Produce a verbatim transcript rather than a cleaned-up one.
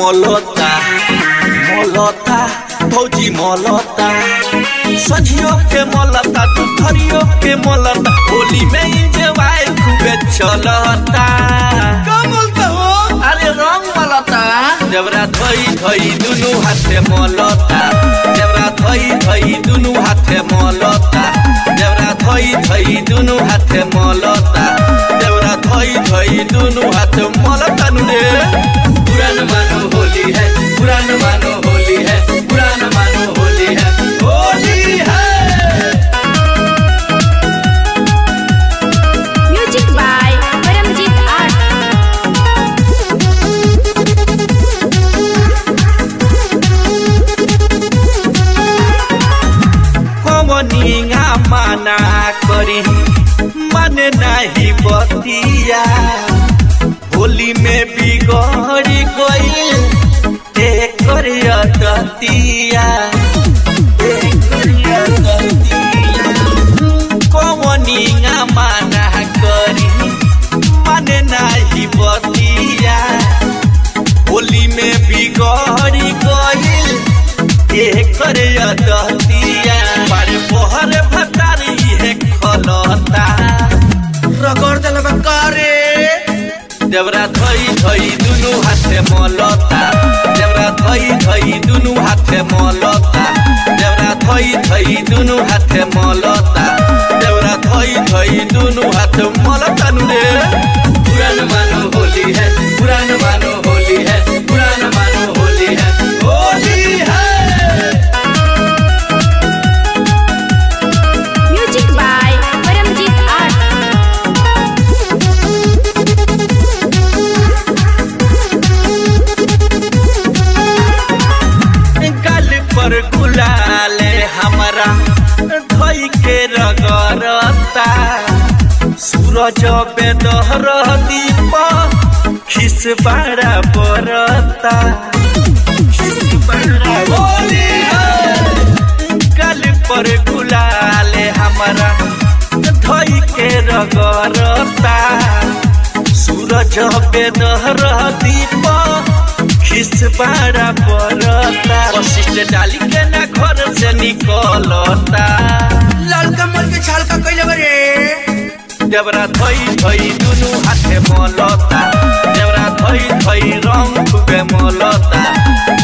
मलता मलता भौजी मलता सझियो के मलता दुपहरियो के मलता होली में इंजॉय खूबे चलता का बोलता हो? अरे रंग मलता जबरा धोई धोई दुनु हाथे मलता जबरा धोई धोई दुनु हाथे मलता जबरा धोई धोई दुनु हाथे मलता जबरा धोई धोई दुनु हाथे मलता नुरे पुरान मानो होली है पुरान मानो होली है पुरान मानो होली है होली है। Music by Paramjeet art. कवनिया माना करी माने नहीं बतिया होली में बिगड़ी गईल एकर दतिया कवनिया माना करी माने नहीं बतिया होली में बिगड़ी गईल एकर दतिया बारे बहर भतारी है खलता रगड़ देले करे जबरा धोई धोई दुनु हाथे मलता जबरा धोई धोई दुनु हाथे मलता जबरा धोई धोई दुनु हाथे मलता जबरा धोई धोई दुनु हाथे मलता नुरे पुरान मानो होली है पुरान मानो होली है पुरान मानो होली है होली है। Music by Paramjeet art. गल पर गुलाले हमारा धोई के रगरता सूरज बेदहर दीप खिस बड़ा बरता होली है। गल पर गुलाले हमारा धोई के रगरता सूरज बेदहर दीप खिस बड़ा बरता वशिष्ठ डाली के ना घर से निकलता लाल कमल के छाल का कइले बरे जबरा धोई धोई दुनु हाथे मलता जबरा धोई धोई रंग खूबे मलता